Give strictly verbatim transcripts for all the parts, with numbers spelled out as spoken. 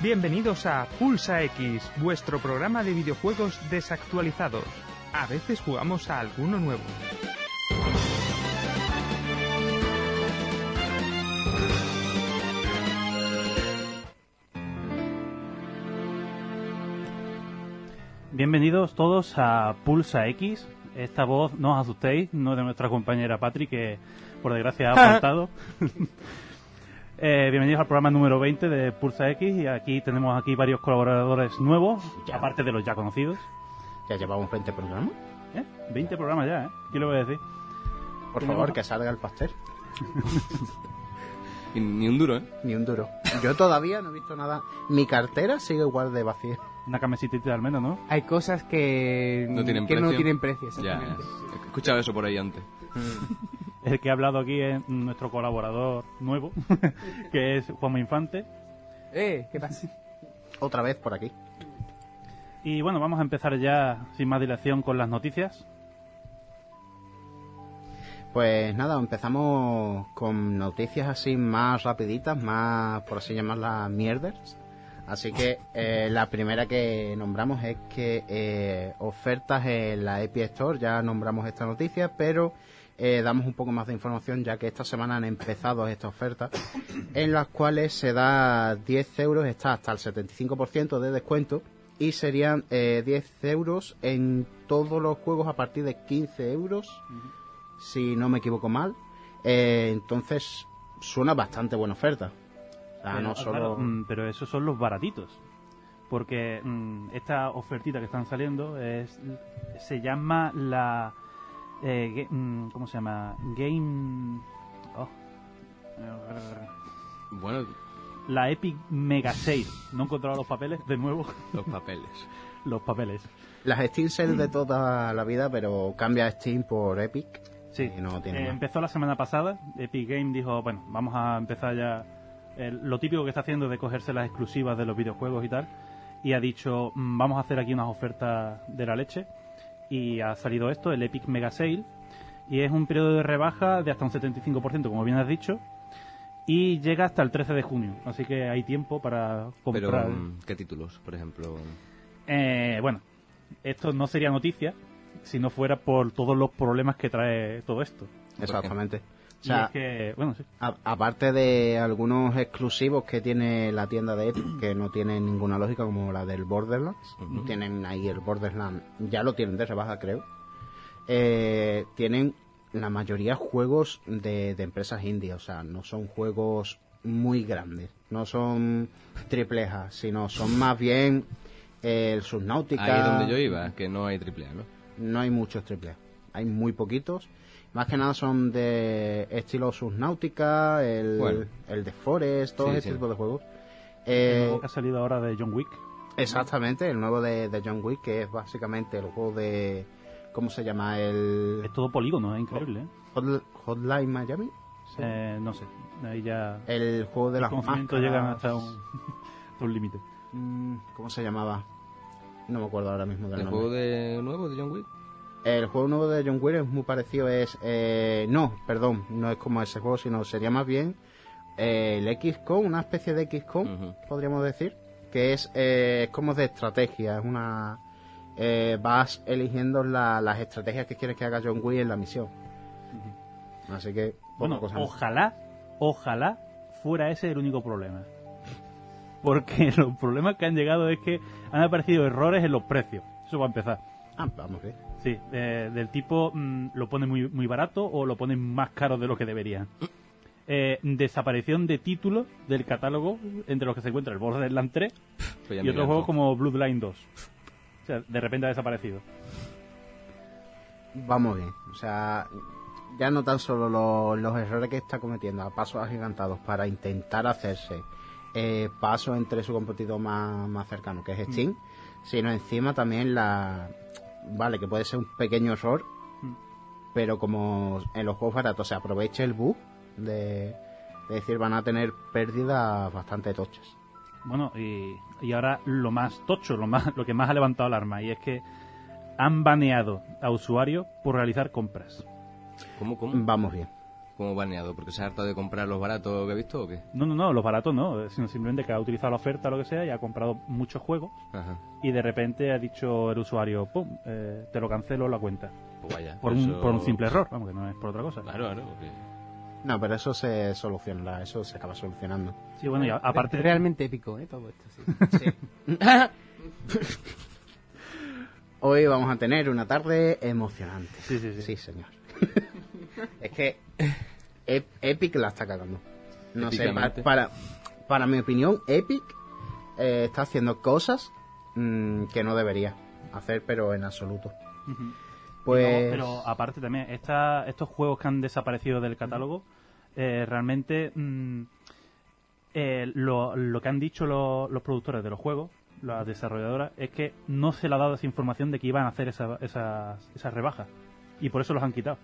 Bienvenidos a Pulsa X, vuestro programa de videojuegos desactualizados. A veces jugamos a alguno nuevo. Bienvenidos todos a Pulsa X. Esta voz, no os asustéis, no es de nuestra compañera Patri, que por desgracia ha faltado. eh, bienvenidos al programa número veinte de Pulsa X, y aquí tenemos aquí varios colaboradores nuevos, ya. aparte de los ya conocidos. ¿Ya llevamos veinte programas? ¿Eh? veinte programas ya, ¿eh? ¿Qué le voy a decir? Por Tenemos... favor, que salga el pastel. Y ni un duro, ¿eh? Ni un duro. Yo todavía no he visto nada. Mi cartera sigue igual de vacía. Una camisita al menos, ¿no? Hay cosas que no tienen que precio. No tienen precio ya, ya. He escuchado eso por ahí antes. El que ha hablado aquí es nuestro colaborador nuevo, que es Juanma Infante. Eh, ¿qué pasa? Otra vez por aquí. Y bueno, vamos a empezar ya sin más dilación con las noticias. Pues nada, empezamos con noticias así más rapiditas, más, por así llamarlas, mierders. Así que eh, la primera que nombramos es que eh, ofertas en la Epic Store, ya nombramos esta noticia, pero eh, damos un poco más de información ya que esta semana han empezado estas ofertas en las cuales se da diez euros, está hasta el setenta y cinco por ciento de descuento y serían eh, diez euros en todos los juegos a partir de quince euros, uh-huh. si no me equivoco mal. Eh, entonces suena bastante buena oferta. Ah, pero, no solo... claro, mm, pero esos son los baratitos, porque mm, esta ofertita que están saliendo es, se llama la eh, ge, mm, ¿cómo se llama? Game oh. bueno la Epic Mega Sale. No he encontrado los papeles de nuevo. Los papeles los papeles las Steam Sales de toda la vida, pero cambia Steam por Epic. Sí, y no tiene eh, empezó la semana pasada. Epic Game dijo, bueno, vamos a empezar ya el, lo típico que está haciendo de cogerse las exclusivas de los videojuegos y tal, y ha dicho, mmm, vamos a hacer aquí unas ofertas de la leche, y ha salido esto, el Epic Mega Sale, y es un periodo de rebaja de hasta un setenta y cinco por ciento, como bien has dicho, y llega hasta el trece de junio, así que hay tiempo para comprar. Pero, ¿qué títulos, por ejemplo? Eh, bueno, esto no sería noticia si no fuera por todos los problemas que trae todo esto. Exactamente. O sea, y es que, bueno, sí. a, aparte de algunos exclusivos que tiene la tienda de Epic, que no tienen ninguna lógica, como la del Borderlands, uh-huh. tienen ahí el Borderlands, ya lo tienen de rebaja, creo. Eh, tienen la mayoría juegos de, de empresas indies, o sea, no son juegos muy grandes, no son triple A, sino son más bien eh, el Subnautica. Ahí es donde yo iba, que no hay triple A, ¿no? No hay muchos triple A, hay muy poquitos. Más que nada son de estilo Subnautica, el, bueno. el de Forest, todo sí, ese sí. tipo de juegos. Eh, el juego que ha salido ahora de John Wick. Exactamente, el nuevo de, de John Wick, que es básicamente el juego de... ¿Cómo se llama? El... Es todo polígono, es increíble. ¿eh? Hot, Hotline Miami. ¿Sí? Eh, no sé, ahí ya... El juego de las máscaras. Llegan hasta un, hasta un límite. ¿Cómo se llamaba? No me acuerdo ahora mismo del ¿El nombre. juego de nuevo de John Wick? El juego nuevo de John Wick es muy parecido, es... Eh, no, perdón, no es como ese juego, sino sería más bien eh, el X COM, una especie de X COM, uh-huh. podríamos decir, que es eh, como de estrategia, es una... Eh, vas eligiendo la, las estrategias que quieres que haga John Wick en la misión. Uh-huh. Así que... Bueno, ojalá, ojalá fuera ese el único problema. Porque los problemas que han llegado es que han aparecido errores en los precios. Eso va a empezar. Ah, vamos bien. Sí, eh, del tipo mmm, lo ponen muy muy barato o lo ponen más caro de lo que deberían. Eh, desaparición de títulos del catálogo, entre los que se encuentra el Borderlands tres pues y otros juegos como Bloodline dos. O sea, de repente ha desaparecido. Vamos bien, o sea, ya no tan solo los, los errores que está cometiendo a pasos agigantados para intentar hacerse eh, pasos entre su competidor más, más cercano, que es Steam, mm. sino encima también la... Vale, que puede ser un pequeño error, mm. pero como en los juegos baratos se aprovecha el bug de, de decir, van a tener pérdidas bastante tochas. Bueno, y, y ahora lo más tocho, lo más lo que más ha levantado alarma, y es que han baneado a usuarios por realizar compras. ¿Cómo, cómo? Vamos bien. como baneado? ¿Porque se ha hartado de comprar los baratos que he visto o qué? No, no, no, los baratos no, sino simplemente que ha utilizado la oferta o lo que sea y ha comprado muchos juegos Ajá. y de repente ha dicho el usuario, pum, eh, te lo cancelo la cuenta. Pues vaya. Por un, eso- por un simple error, vamos, que no es por otra cosa. Claro, claro. Porque... No, pero eso se soluciona, eso se acaba solucionando. Sí, bueno, y a- aparte... Es realmente épico, ¿eh? Todo esto, sí. Hoy vamos a tener una tarde emocionante. Sí, sí, sí. Sí, señor. Es que Ep- Epic la está cagando. No sé, pa- Épicamente. para, para mi opinión, Epic eh, está haciendo cosas mm, que no debería hacer, pero en absoluto. Ujú. Pues... Pero, pero aparte también, esta, estos juegos que han desaparecido del catálogo, eh, realmente mm, eh, lo, lo que han dicho lo- los productores de los juegos, las desarrolladoras, es que no se le ha dado esa información de que iban a hacer esa- esas, esas rebajas. Y por eso los han quitado.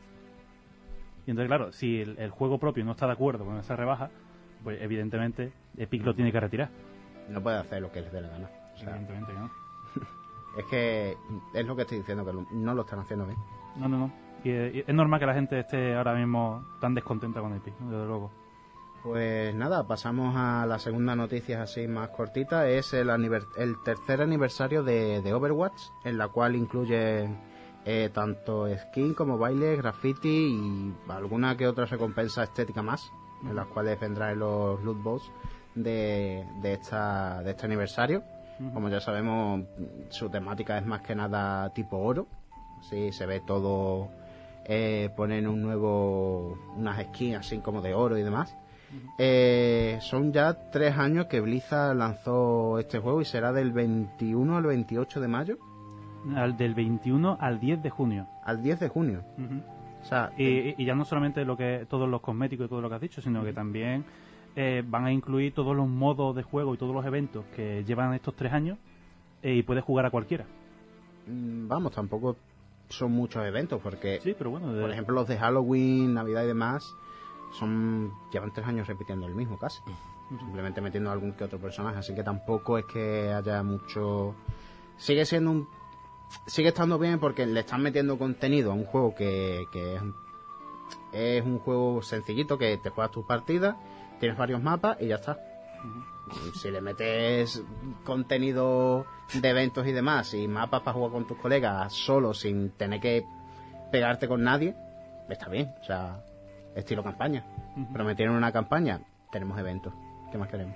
Y entonces, claro, si el, el juego propio no está de acuerdo con esa rebaja, pues evidentemente Epic lo tiene que retirar. no puede hacer lo que les dé la gana. O sea, Evidentemente que no. es que es lo que estoy diciendo, que lo- no lo están haciendo bien. No, no, no. Y, y es normal que la gente esté ahora mismo tan descontenta con Epic, ¿no? Desde luego. Pues nada, pasamos a la segunda noticia así más cortita. Es el, aniver- el tercer aniversario de, de Overwatch, en la cual incluye eh, tanto skin como baile, graffiti y alguna que otra recompensa estética más, en las cuales vendrán los loot box de, de, esta, de este aniversario. Como ya sabemos, su temática es más que nada tipo oro. Sí, se ve todo, eh, ponen un nuevo, unas skins así como de oro y demás. Eh, son ya tres años que Blizzard lanzó este juego y será del veintiuno al veintiocho de mayo, Al, del veintiuno al diez de junio. al diez de junio. Ujú. O sea, Y, y ya no solamente lo que todos los cosméticos y todo lo que has dicho, sino que también eh, van a incluir todos los modos de juego y todos los eventos que llevan estos tres años eh, y puedes jugar a cualquiera. mm, vamos, tampoco son muchos eventos porque, Sí, pero bueno, de- por ejemplo, los de Halloween, Navidad y demás, son llevan tres años repitiendo el mismo casi. Simplemente metiendo algún que otro personaje, así que tampoco es que haya mucho. Sigue siendo un. Sigue estando bien porque le están metiendo contenido a un juego que, que es, un- es un juego sencillito, que te juegas tus partidas, tienes varios mapas y ya está. Si le metes contenido de eventos y demás y mapas para jugar con tus colegas solo sin tener que pegarte con nadie, está bien, o sea, estilo campaña. Pero metieron una campaña, tenemos eventos. ¿Qué más queremos?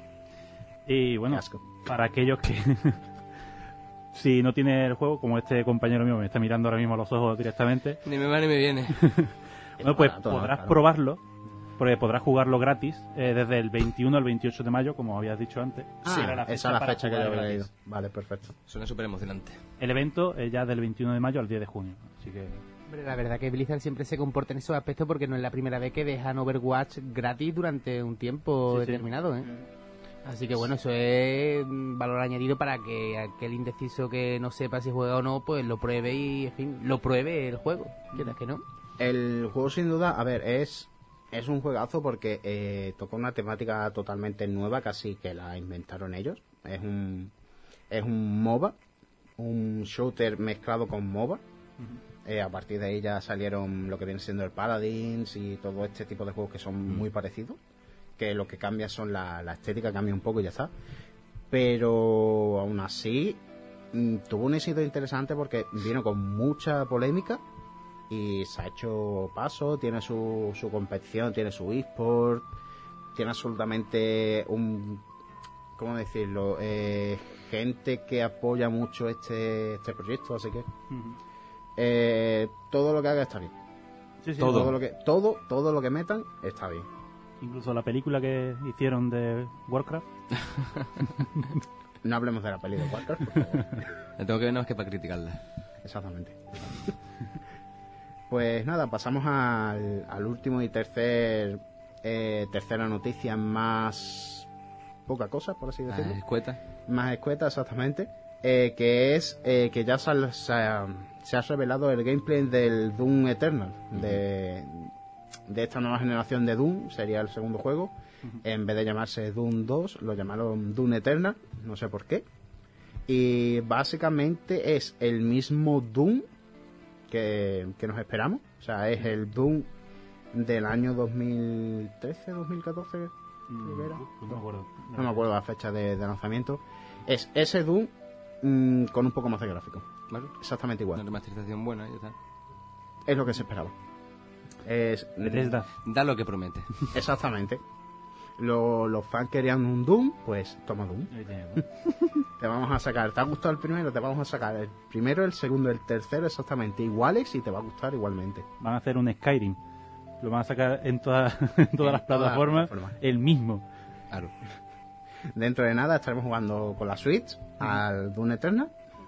y bueno, Qué asco. para aquellos que si no tiene el juego, como este compañero mío me está mirando ahora mismo a los ojos directamente, Ni me va ni me viene. bueno, pues barato, ¿no? podrás Claro. probarlo, porque podrás jugarlo gratis eh, desde el veintiuno al veintiocho de mayo, como habías dicho antes. Ah, Que era la esa es fecha la para fecha que jugar yo había gratis. leído. Vale, perfecto. Suena súper emocionante. El evento es ya del veintiuno de mayo al diez de junio, así que Hombre, la verdad que Blizzard siempre se comporta en esos aspectos porque no es la primera vez que dejan Overwatch gratis durante un tiempo Sí, sí. determinado, ¿eh? Así que bueno, eso es un valor añadido para que aquel indeciso que no sepa si juega o no, pues lo pruebe y, en fin, lo pruebe el juego. Quieras que no. El juego sin duda, a ver, es es un juegazo porque eh, toca una temática totalmente nueva, casi que la inventaron ellos. Es un es un MOBA, un shooter mezclado con MOBA. Eh, a partir de ahí ya salieron lo que viene siendo el Paladins y todo este tipo de juegos que son muy parecidos, que lo que cambia son la, la estética, cambia un poco y ya está. Pero aún así mm, tuvo un éxito interesante porque vino con mucha polémica y se ha hecho paso, tiene su, su competición, tiene su eSport, tiene absolutamente un, ¿cómo decirlo? Eh, gente que apoya mucho este, este proyecto, así que eh, todo lo que haga está bien. sí, sí, Todo. no. lo que todo todo lo que metan está bien. Incluso la película que hicieron de Warcraft. No hablemos de la peli de Warcraft, por favor. La tengo que ver nada más que para criticarla. Exactamente. Pues nada, pasamos al, al último y tercer eh, tercera noticia más poca cosa, por así Las decirlo. escuetas. Más escueta, exactamente. Eh, que es eh, que ya se ha, se ha- se ha revelado el gameplay del Doom Eternal, de, de esta nueva generación de Doom, sería el segundo juego. En vez de llamarse Doom dos, lo llamaron Doom Eternal, no sé por qué. Y básicamente es el mismo Doom que, que nos esperamos. O sea, es el Doom del año dos mil trece, dos mil catorce, Mm, creo que era. pues no me acuerdo. No me acuerdo la fecha de, de lanzamiento. Es ese Doom mm, con un poco más de gráfico. Vale. Exactamente igual. Una remasterización buena y ya está. Es lo que se esperaba. Es, Bethesda. Da lo que promete. Exactamente. Lo- los fans querían un Doom, pues toma Doom. Ahí tienes, ¿no? Te vamos a sacar, ¿te ha gustado el primero? Te vamos a sacar el primero, el segundo, el tercero exactamente iguales y te va a gustar igualmente. Van a hacer un Skyrim. Lo van a sacar en, todas en todas las En todas las plataformas plataformas. el mismo. Claro. Dentro de nada estaremos jugando con la Switch al Doom Eternal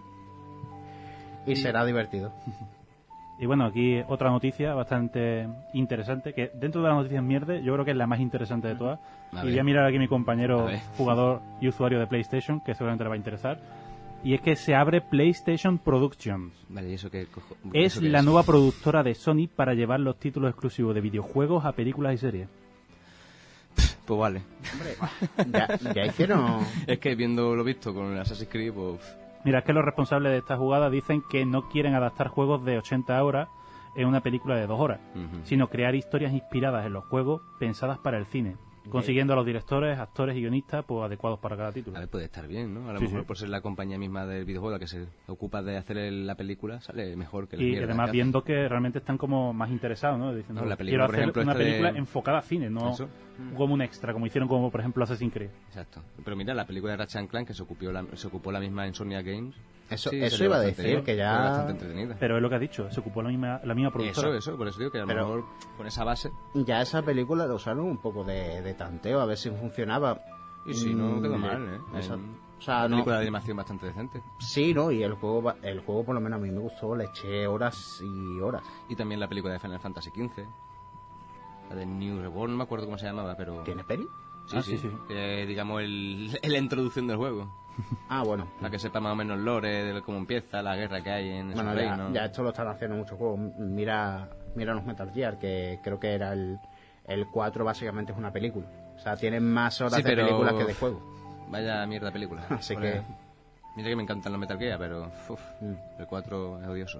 y será divertido. Y bueno, aquí otra noticia bastante interesante, que dentro de las noticias mierda, yo creo que es la más interesante de todas. A Y ver. voy a mirar aquí a mi compañero A ver. jugador y usuario de PlayStation, que seguramente le va a interesar. Y es que se abre PlayStation Productions. Vale, ¿y eso qué cojo? Es ¿Eso qué la nueva productora de Sony para llevar los títulos exclusivos de videojuegos a películas y series. Pues vale. Ya, ya hicieron... Es que viendo lo visto con el Assassin's Creed, pues... Mira, es que los responsables de esta jugada dicen que no quieren adaptar juegos de ochenta horas en una película de dos horas, Ujú. sino crear historias inspiradas en los juegos pensadas para el cine, consiguiendo a los directores, actores y guionistas pues, adecuados para cada título. A ver, puede estar bien, ¿no? A lo Sí, mejor sí. por ser la compañía misma del videojuego la que se ocupa de hacer el- la película, sale mejor que la Y mierda además que hacen. viendo que realmente están como más interesados, ¿no? Diciendo, No, la quiero película, por hacer ejemplo, una esta de- película enfocada a cine, no Eso. como un extra, como hicieron como por ejemplo Assassin's Creed. Exacto. Pero mira, la película de Ratchet and Clank, que se ocupó la, se ocupó la misma Insomnia Games. Eso, sí, eso salió iba a bastante decir, bien, que fue ya... bastante entretenida. Pero es lo que has dicho, se ocupó la misma, la misma productora. Eso, eso, por eso digo que a lo Pero- mejor con esa base... Ya esa película lo usaron un poco de, de tanteo, a ver si funcionaba. Y si no, Mm, quedó mal, ¿eh? esa- En- o sea, una no, película de animación bastante decente. sí, ¿no? Y el juego, va- el juego por lo menos a mí me gustó, le eché horas y horas. Y también la película de Final Fantasy quince. La de New Reborn, no me acuerdo cómo se llamaba, pero... ¿Tiene peli? Sí, Ah, sí, sí, sí. Que, digamos, el, la introducción del juego. Ah, bueno. Para que sepa más o menos el lore de cómo empieza la guerra que hay en esos Bueno, ya, reinos. ya esto lo están haciendo muchos juegos. Mira, mira los Metal Gear, que creo que era el, el cuatro, básicamente es una película. O sea, tienen más horas Sí, de pero- películas que de juego. Vaya mierda película. Así Porque- que- Mira que me encantan los Metal Gear, pero... uf, Mm. el cuatro es odioso.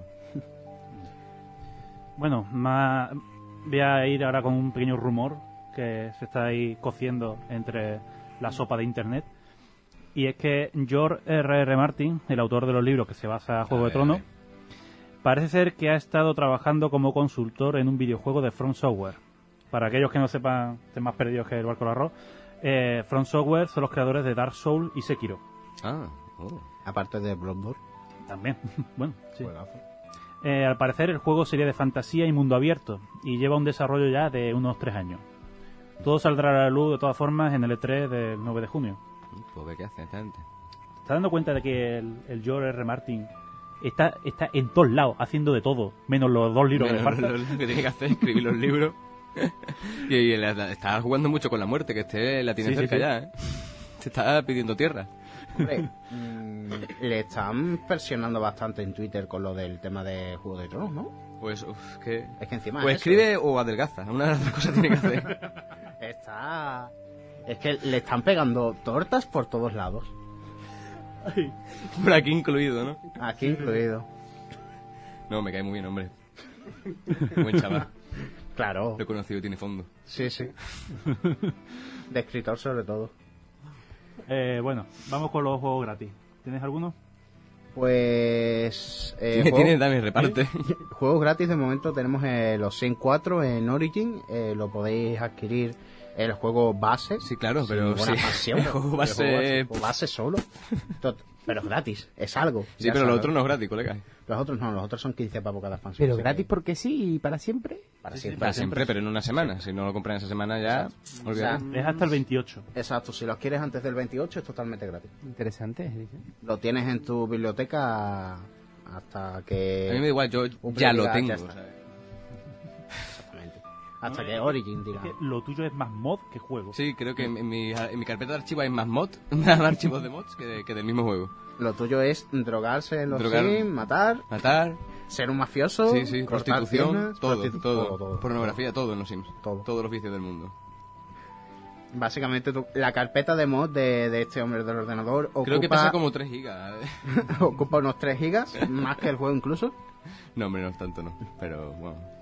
Bueno, más... voy a ir ahora con un pequeño rumor que se está ahí cociendo entre la sopa de internet. Y es que George R R. Martin, el autor de los libros que se basa en Juego A de ver, a Tronos, ver. parece ser que ha estado trabajando como consultor en un videojuego de From Software. Para aquellos que no sepan, estén más perdidos que el barco del arroz, eh, From Software son los creadores de Dark Souls y Sekiro. Ah, oh. Aparte de Bloodborne. También. Bueno, sí. Juegazo. Eh, al parecer el juego sería de fantasía y mundo abierto y lleva un desarrollo ya de unos tres años. Todo saldrá a la luz de todas formas en el E tres del nueve de junio. Pues ve qué hace esta gente. ¿Te estás dando cuenta de que el, el George R. Martin está, está en todos lados haciendo de todo, menos los dos libros que le Bueno, faltan? lo, lo que tiene que hacer es escribir los libros. y, y le- está jugando mucho con la muerte, que este la tiene Sí, sí, cerca sí. ya, ¿eh? Te está pidiendo tierra. Hombre, mm, le están presionando bastante en Twitter con lo del tema de Juego de Tronos, ¿no? Pues, uf, que... Es que encima Pues eso, escribe o adelgaza. Una de las dos cosas tiene que hacer. está... Es que le están pegando tortas por todos lados. Por aquí incluido, ¿no? Aquí incluido. No, me cae muy bien, hombre. Buen chaval. Claro. Lo he conocido y tiene fondo. Sí, sí. De escritor sobre todo. Eh, bueno, vamos con los juegos gratis. ¿Tienes alguno? Pues... Eh, Tiene, juego- tiene, dame, reparte. Juegos gratis de momento tenemos eh, los Sin cuatro en Origin. Eh, lo podéis adquirir el juego base. Sí, claro, sin pero ninguna sí. expansión. El juego base- El juego base, base solo. Tot- Pero es gratis, es algo. Sí, Ya pero lo sabes. otro no es gratis, colega. Los otros no, los otros son quince pavos cada expansión. Pero así gratis que porque sí y para siempre. Para Sí, sí, siempre. Para siempre, pero en una semana. Si no lo compran esa semana ya... olvídate. O sea, Es hasta el veintiocho. Exacto, si los quieres antes del veintiocho es totalmente gratis. Interesante. dice. Lo tienes en tu biblioteca hasta que... A mí me da igual, yo Un ya lo prioridad, tengo. ya está. ¿sabes? Exactamente. Hasta que Origin diga... Es que lo tuyo es más mod que juego. Sí, creo que en mi, en mi carpeta de archivos hay más mod, más archivos de mods que, de- que del mismo juego. Lo tuyo es drogarse en los Drogar. Sims, matar, Matar, ser un mafioso, sí, sí, cortar prostitución, piernas, todo, prostitu- todo, pornografía, todo en los Sims. Todo. Todos los vicios del mundo. Básicamente tu- la carpeta de mod de, de este hombre del ordenador ocupa, Creo que pesa como tres gigas. ¿eh? ocupa unos tres gigas, más que el juego incluso. No, hombre, no tanto, no. Pero, bueno.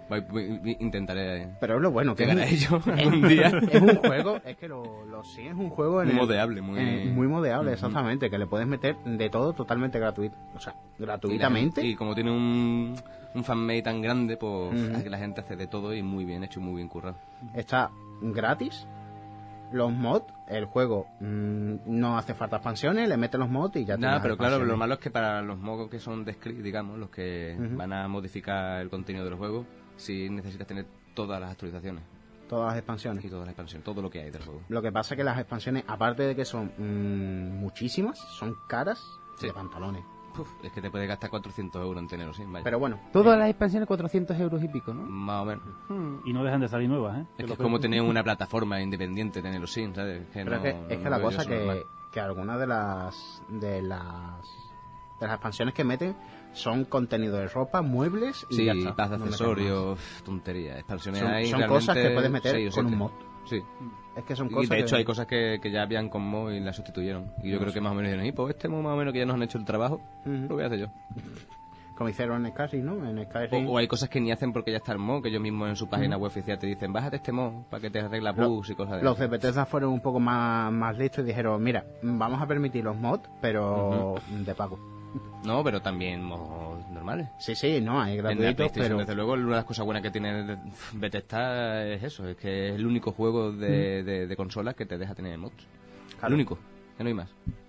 Voy- voy- intentaré Pero es lo bueno, que es llegar un, a ello es, algún día. es un juego, es que lo, lo sí es un juego en Muy el- modeable, muy- eh, muy modeable, Ujú. exactamente, que le puedes meter de todo totalmente gratuito, o sea, gratuitamente. Y como tiene un, un fanmate tan grande, pues Ujú. hace que la gente hace de todo y muy bien hecho y muy bien currado. Está gratis. Los mods, el juego mm, no hace falta expansiones, le metes los mods y ya Nada, tienes pero claro, expansiones. lo malo es que para los mods que son de script, digamos, los que Ujú. van a modificar el contenido del juego, sí necesitas tener todas las actualizaciones Todas las expansiones. y todas las expansiones, todo lo que hay del juego. Lo que pasa es que las expansiones, aparte de que son mm, muchísimas, son caras Sí. de pantalones. Uf, es que te puedes gastar cuatrocientos euros en tenerlo, sí, vaya. Pero bueno, Todas las expansiones cuatrocientos euros y pico, ¿no? Más o menos. Y no dejan de salir nuevas, ¿eh? Es que es como tener una plataforma independiente, tenerlo sin, ¿sabes? Que Pero no- es que, no- es que no la veo cosa eso que, normal. que algunas de las de las de las expansiones que meten son contenido de ropa, muebles y Sí, ya está. paz de No meten accesorios, uf, tonterías, expansiones Son- hay son cosas realmente que puedes meter seis o con un siete. mod. Sí. más. Es que son Y cosas de hecho que- hay cosas que, que ya habían con mod y las sustituyeron. Y yo creo que más o menos dijeron, y pues este mod más o menos que ya nos han hecho el trabajo, Ujú. lo voy a hacer yo. como hicieron en Skyrim, ¿no? En Skyrim O, o hay cosas que ni hacen porque ya está el mod, que ellos mismos en su página web oficial te dicen, bájate este mod para que te arregla Lo- bugs y cosas de los esas. de Bethesda fueron un poco más, más listos y dijeron, mira, vamos a permitir los mods, pero de pago. No, pero también mods normales. Sí, sí, no, hay En la gratuitos, PlayStation, pero... desde luego, una de las cosas buenas que tiene Bethesda es eso, es que es el único juego de, de, de consolas que te deja tener mods. Claro. El único, que no hay más.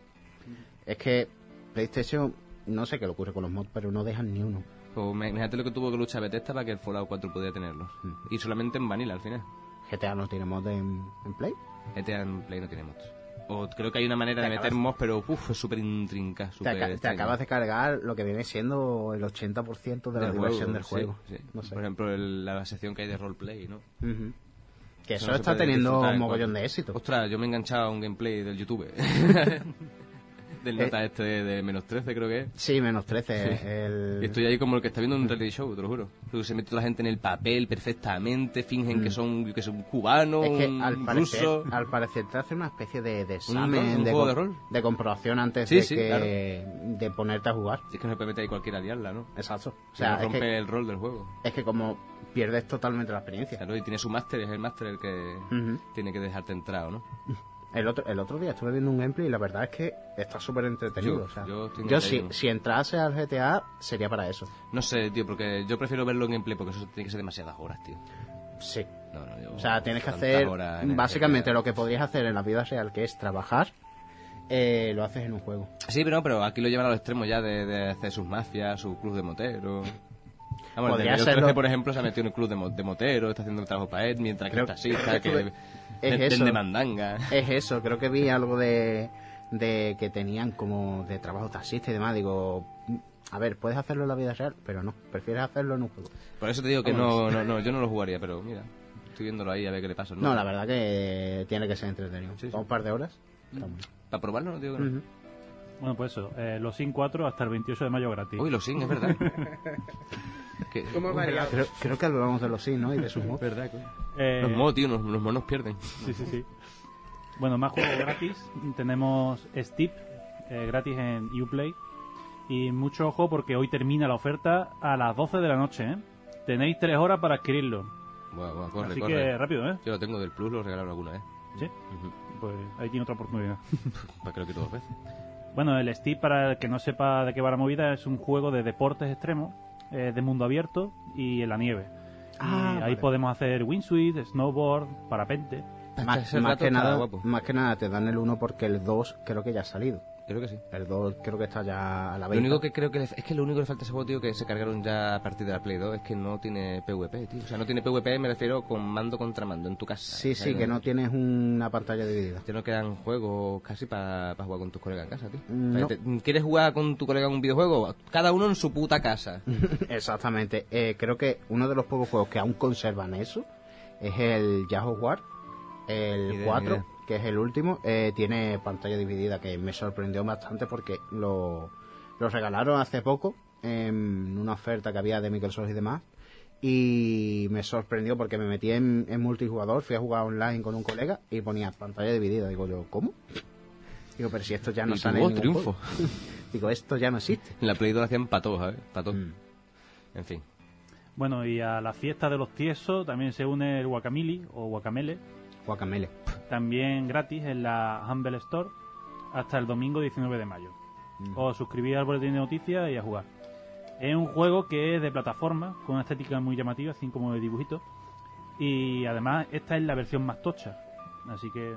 Es que PlayStation, no sé qué le ocurre con los mods, pero no dejan ni uno. Pues me- imagínate lo que tuvo que luchar Bethesda para que el Fallout cuatro pudiera tenerlos. Mm. Y solamente en Vanilla al final. G T A no tiene mods en, en Play. G T A en Play no tiene mods. O creo que hay una manera Te de meter acabas- mods, pero uff, es súper intrinca, Te, súper aca- te extraña. acabas de cargar lo que viene siendo el ochenta por ciento de la Del diversión del sí, juego. sí. No sé. Por ejemplo, el- la sección que hay de roleplay, ¿no? Ujú. Que Eso eso no se está puede teniendo disfrutar un en mogollón cuatro. de éxito. Ostras, yo me he enganchado a un gameplay del YouTube. del nota este de, de menos trece, creo que es. Sí, menos trece. El... Y estoy ahí como el que está viendo un reality show, te lo juro. Porque se mete toda la gente en el papel perfectamente, fingen que son que son cubanos, Mm. Es que un al parecer, ruso. al parecer te hace una especie de, de rol? examen, ¿Un de, juego com- de rol? de comprobación antes Sí, de, sí, que, de ponerte a jugar. Si es que no se puede meter ahí cualquiera a liarla, ¿no? Exacto. O O sea, sea, es rompe que, el rol del juego. es que como pierdes totalmente la experiencia. Claro, y tiene su máster, es el máster el que Ujú. tiene que dejarte entrar, ¿o ¿no? El otro, el otro día estuve viendo un gameplay y la verdad es que está súper entretenido. Yo- o sea, yo estoy yo si, encantado. si entrase al G T A sería para eso. No sé, tío, porque yo prefiero verlo en gameplay porque eso tiene que ser demasiadas horas, tío. Sí. No, no, yo- O sea, tienes que tantas hacer horas en el básicamente G T A. lo que podrías hacer en la vida real, que es trabajar, eh, lo haces en un juego. Sí, pero no, pero aquí lo llevan a los extremos ya de, de hacer sus mafias, su club de moteros. Vamos, el Podría de Medio serlo- trece, por ejemplo, se ha metido en un club de, mo- de moteros, está haciendo el trabajo para él, mientras que Creo- es taxista, que creo que es de- eso. de mandanga. Es eso, creo que vi algo de, de que tenían como de trabajo taxista y demás. Digo, a ver, puedes hacerlo en la vida real, pero no, prefieres hacerlo en un juego. Por eso te digo que no, no, no, yo no lo jugaría, pero mira, estoy viéndolo ahí a ver qué le pasa. No, la verdad que tiene que ser entretenido. Sí, sí. Un par de horas. Está muy Para probarlo, no digo que no. bien. Ujú. Bueno, pues eso, eh, los Sims cuatro hasta el veintiocho de mayo gratis. Uy, lo sin, es verdad. Que- Creo, creo que hablamos de los Sims, ¿no? Y de sus mods. verdad, coño. Eh, Los monos, tío, los, los monos pierden. Sí, sí, sí. Bueno, más juegos gratis. Tenemos Steep, eh, gratis en Uplay. Y mucho ojo porque hoy termina la oferta a las doce de la noche, ¿eh? Tenéis tres horas para adquirirlo. Buah, buah, corre, Así corre. que rápido, ¿eh? Yo lo tengo del Plus, lo regalaron alguna vez. Sí. Ujú. Pues ahí tiene otra oportunidad. Para que lo quito dos veces. Bueno, el Steep, para el que no sepa de qué va la movida, es un juego de deportes extremos, eh, de mundo abierto y en la nieve. Ah, y ahí vale. podemos hacer wingsuit, snowboard, parapente. Más, Ese más rato que está nada, guapo. más que nada te dan el uno porque el dos creo que ya ha salido. Creo que sí. El dos creo que está ya a la Lo venta. único que creo que le- es que lo único que le falta a ese juego, tío, que se cargaron ya a partir de la Play dos, es que no tiene PvP, tío. O sea, no tiene PvP, me refiero con mando contra mando en tu casa. Sí, O sea, sí, que no tienes una pantalla dividida. Ya no quedan juegos casi para jugar con tus colegas en casa, tío. Mm, O sea, no. te- ¿Quieres jugar con tu colega en un videojuego? Cada uno en su puta casa. Exactamente. Eh, creo que uno de los pocos juegos que aún conservan eso es el Yahoo War, Ni el idea, cuatro, ni idea. que es el último. Eh, tiene pantalla dividida, que me sorprendió bastante porque lo, lo regalaron hace poco en una oferta que había de Microsoft y demás. Y me sorprendió porque me metí en, en multijugador, fui a jugar online con un colega y ponía pantalla dividida. Digo yo, ¿cómo? Digo, pero si esto ya no Y sale tuvo en ningún triunfo. juego. Digo, esto ya no existe. En la Play dos lo hacían para todos, ¿sabes? Para todos. Mm. En fin. Bueno, y a la fiesta de los tiesos también se une el Guacamole o Guacamele, Guacamele. también gratis en la Humble Store hasta el domingo diecinueve de mayo. Mm. Os suscribís al boletín de noticias y a jugar. Es un juego que es de plataforma, con una estética muy llamativa, así como de dibujitos. Y además esta es la versión más tocha, así que...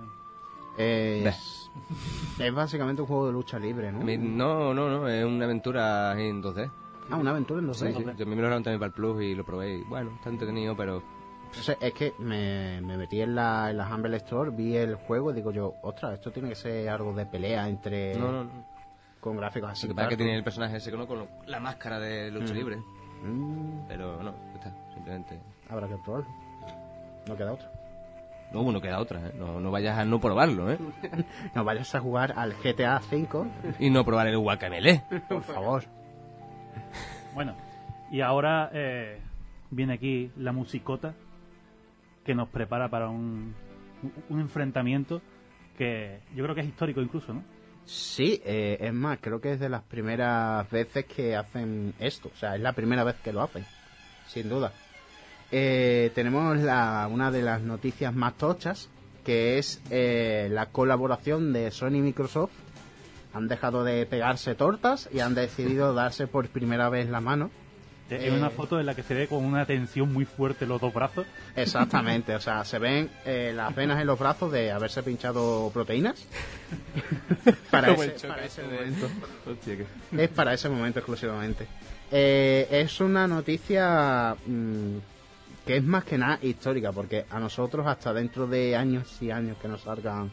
Es, es básicamente un juego de lucha libre, ¿no? A mí- no, no, no, es una aventura en dos D. Ah, una aventura en dos D. Sí, sí. Yo a mí me lo dieron también para el Plus y lo probé. Y, bueno, está entretenido, pero O sea, es que me, me metí en la, en la Humble Store, vi el juego y digo yo, ostras, esto tiene que ser algo de pelea entre... no, no, no. con gráficos así. Lo que pasa es que claro. tiene el personaje ese, ¿no? Con la máscara de lucha Mm. libre. Mm, Pero no, está, simplemente... habrá que probarlo. No queda otra. No, bueno, queda otra, ¿eh? No, no vayas a no probarlo, ¿eh? No vayas a jugar al G T A cinco, Y no probar el Guacamele. por favor. Bueno, y ahora eh, viene aquí la musicota que nos prepara para un, un enfrentamiento que yo creo que es histórico incluso, ¿no? Sí, eh, es más, creo que es de las primeras veces que hacen esto. O sea, es la primera vez que lo hacen, sin duda. Eh, tenemos la, una de las noticias más tochas, que es eh, la colaboración de Sony y Microsoft. Han dejado de pegarse tortas y han decidido darse por primera vez la mano. Es Eh, una foto en la que se ve con una tensión muy fuerte los dos brazos. Exactamente, o sea, se ven eh, las venas en los brazos de haberse pinchado proteínas. para, Como ese, el choque para ese ese de- momento. Hostia, que... Es para ese momento exclusivamente. Eh, es una noticia mm, que es más que nada histórica, porque a nosotros hasta dentro de años y años que nos salgan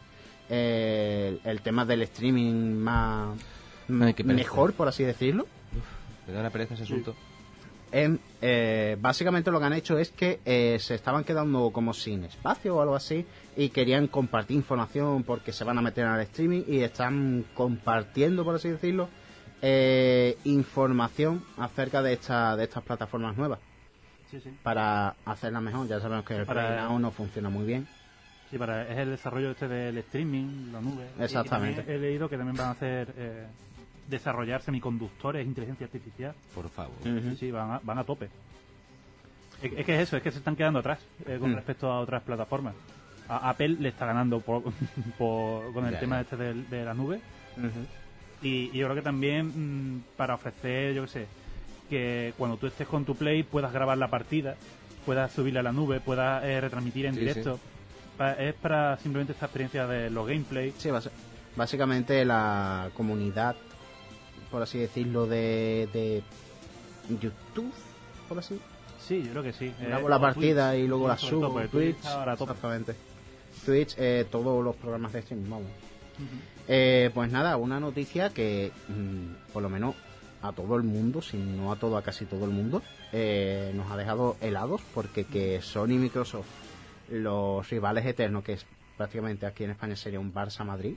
eh, el, el tema del streaming más Ay, qué pereza. mejor, por así decirlo. Me da una pereza ese asunto. Em, eh, básicamente lo que han hecho es que eh, se estaban quedando como sin espacio o algo así y querían compartir información porque se van a meter al streaming y están compartiendo, por así decirlo, eh, información acerca de, esta, de estas plataformas nuevas Sí, sí. para hacerlas mejor. Ya sabemos que el Para- Play Now no funciona muy bien. Sí, para, es el desarrollo este del streaming, la nube. Exactamente. Y también he leído que también van a hacer eh, desarrollar semiconductores, inteligencia artificial. Por favor. Sí, sí, van a, van a tope. Es, es que es eso, es que se están quedando atrás eh, con Mm. respecto a otras plataformas. A Apple le está ganando por, por- con el Ya, tema ya. este de, de la nube. Y, y yo creo que también mm, para ofrecer, yo qué sé, que cuando tú estés con tu Play puedas grabar la partida, puedas subirla a la nube, puedas eh, retransmitir en Sí, directo. Pa- es para simplemente esta experiencia de los gameplay. Sí, bas- básicamente la comunidad, por así decirlo, de, de YouTube, por así. Sí, yo creo que sí. Grabo Eh, la o partida Twitch, y luego la sobre subo. todo, porque Twitch, Twitch ahora a tope. exactamente. Twitch, eh, todos los programas de streaming, vamos. Eh, pues nada, una noticia que mm, por lo menos a todo el mundo, si no a todo, a casi todo el mundo, eh, nos ha dejado helados porque que Sony y Microsoft, los rivales eternos, que es prácticamente aquí en España sería un Barça Madrid,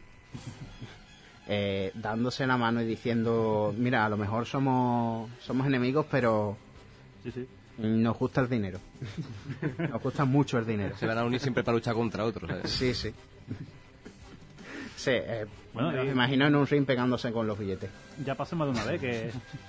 eh, dándose la mano y diciendo, mira, a lo mejor somos somos enemigos, pero Sí, sí. nos gusta el dinero. Nos gusta mucho el dinero. Se van a unir siempre para luchar contra otros, ¿sabes? Sí, sí. Sí, eh, Bueno, me los y- imagino en un ring pegándose con los billetes. Ya pasó más de una vez que...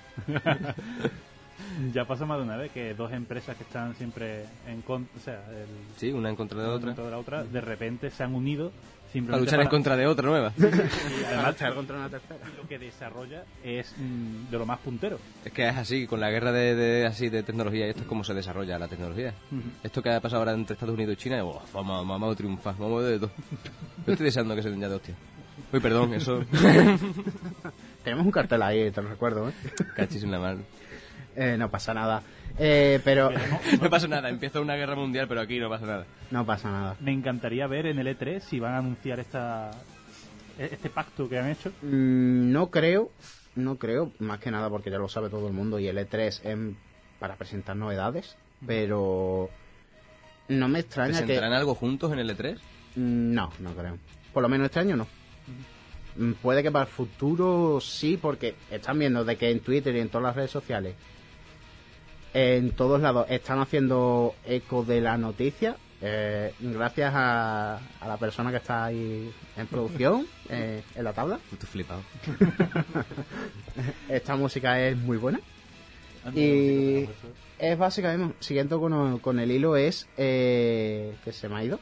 ya pasó más de una vez que dos empresas que están siempre en contra... O sea, el, Sí, una en contra de una otra. contra de la otra, de repente se han unido Para simplemente luchar en contra de otra nueva. Y además luchar contra una tercera. lo que desarrolla es mm, de lo más puntero. Es que es así, con la guerra de, de- así de tecnología, y esto es como se desarrolla la tecnología. Esto que ha pasado ahora entre Estados Unidos y China, oh, vamos, vamos a triunfar, vamos de todo. Yo estoy deseando que se den ya de hostia. Uy, perdón, eso... Tenemos un cartel ahí, te lo recuerdo, ¿eh? Cachis en la mano. Eh, no pasa nada. Eh, pero No pasa nada, empieza una guerra mundial, pero aquí no pasa nada. no pasa nada. Me encantaría ver en el E tres si van a anunciar esta este pacto que han hecho. Mm, no creo, no creo, más que nada porque ya lo sabe todo el mundo y el E tres es para presentar novedades, pero no me extraña que... ¿Presentarán algo juntos en el E tres? Mm, No, no creo. Por lo menos este año no. Mm, Puede que para el futuro sí, porque están viendo de que en Twitter y en todas las redes sociales, en todos lados, están haciendo eco de la noticia. eh, gracias a, a la persona que está ahí en producción, eh, en la tabla. Estoy flipado. Esta música es muy buena. Y es básicamente, siguiendo con, con el hilo, es eh, que se me ha ido.